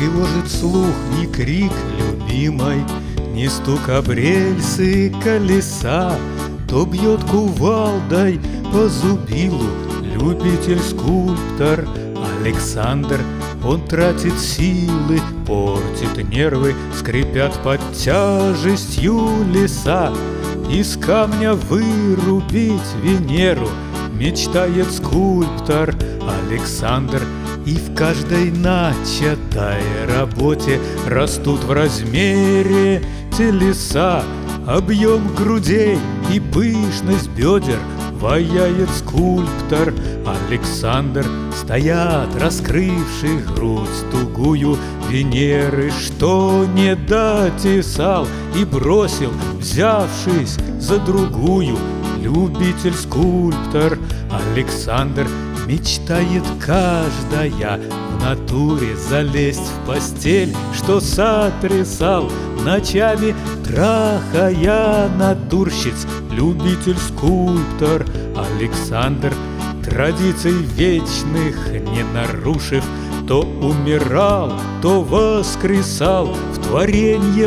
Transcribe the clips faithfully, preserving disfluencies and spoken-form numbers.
тревожит слух ни крик любимой, ни стук об рельсы колеса. То бьет кувалдой по зубилу любитель-скульптор Александр. Он тратит силы, портит нервы, скрипят под тяжестью леса. Из камня вырубить Венеру мечтает скульптор Александр. И в каждой начатой работе растут в размере телеса. Объем грудей и пышность бедер ваяет скульптор Александр. Стоят, раскрывшие грудь тугую, Венеры, что не дотесал и бросил, взявшись за другую. Любитель-скульптор Александр. Мечтает каждая в натуре залезть в постель, что сотрясал ночами, трахая натурщиц. Любитель-скульптор Александр. Традиций вечных не нарушив, то умирал, то воскресал, в творенье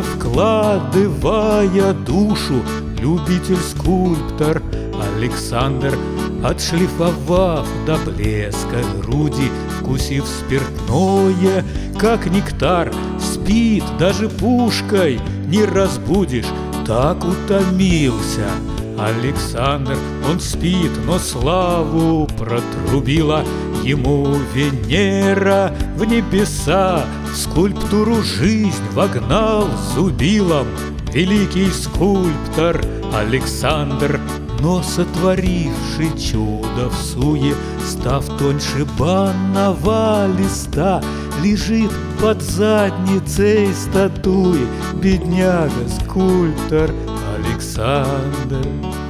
вкладывая душу. Любитель-скульптор Александр. Отшлифовав до блеска груди, вкусив спиртное, как нектар, спит, даже пушкой не разбудишь. Так утомился Александр. Он спит, но славу протрубила ему Венера в небеса. В скульптуру жизнь вогнал зубилом великий скульптор Александр. Но сотворивший чудо в суе, став тоньше банного листа, лежит под задницей статуи бедняга-скульптор Александр.